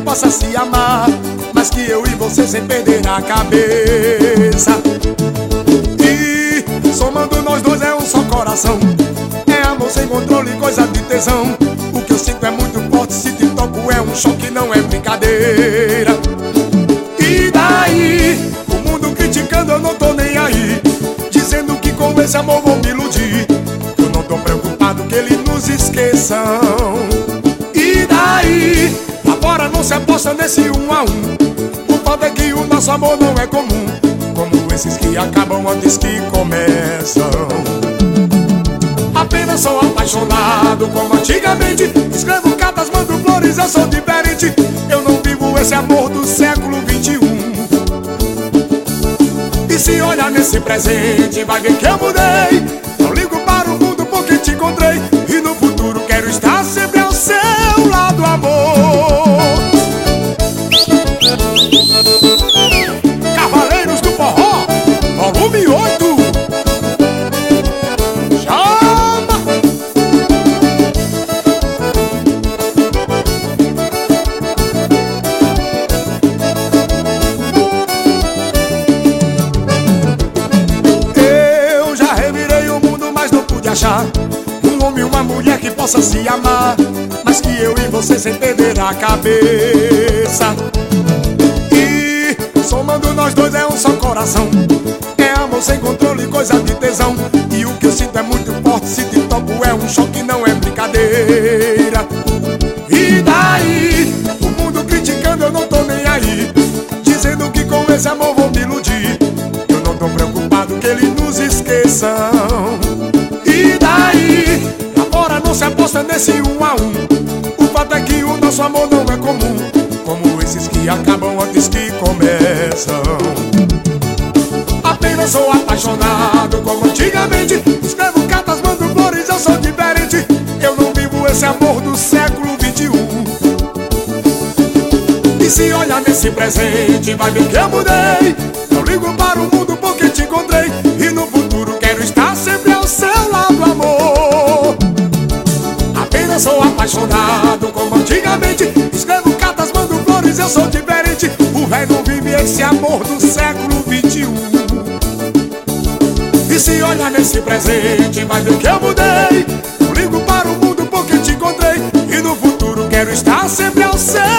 possa se amar, mas que eu e você sem perder a cabeça. E somando nós dois é um só coração. É amor sem controle, coisa de tesão. O que eu sinto é muito forte, se te toco é um choque, não é brincadeira. E daí, o mundo criticando eu não tô nem aí, dizendo que com esse amor vou me iludir. Eu não tô preocupado que eles nos esqueçam. E daí, agora não se aposta nesse 1 a 1. O fato é que o nosso amor não é comum, como esses que acabam antes que começam. Apenas sou apaixonado como antigamente. Escrevo cartas, mando flores, eu sou diferente. Eu não vivo esse amor do século 21. E se olhar nesse presente, vai ver que eu mudei. Não ligo para o mundo porque te encontrei. E no futuro quero estar sempre ao seu lado, amor. Cavaleiros do Forró, volume 8. Um homem e uma mulher que possa se amar, mas que eu e você sem perder a cabeça. E somando nós dois é um só coração. É amor sem controle, coisa de tesão. E o que eu sinto é muito forte, se te toco é um choque, não é brincadeira. E daí, o mundo criticando eu não tô nem aí, dizendo que com esse amor vou me iludir. Eu não tô preocupado que eles nos esqueçam. E daí, agora não se aposta nesse 1 a 1. O fato é que o nosso amor não é comum, como esses que acabam antes que começam. Apenas sou apaixonado como antigamente. Escrevo cartas, mando flores, eu sou diferente. Eu não vivo esse amor do século 21. E se olhar nesse presente, vai ver que eu mudei. Não ligo para o mundo porque te encontrei. E no futuro quero estar sempre ao seu lado, amor. Apenas sou apaixonado como antigamente. Escrevo cartas, mando flores, eu sou diferente. O velho não vive esse amor do século 21. E se olhar nesse presente, vai ver que eu mudei. Não ligo para o mundo porque te encontrei. E no futuro quero estar sempre ao seu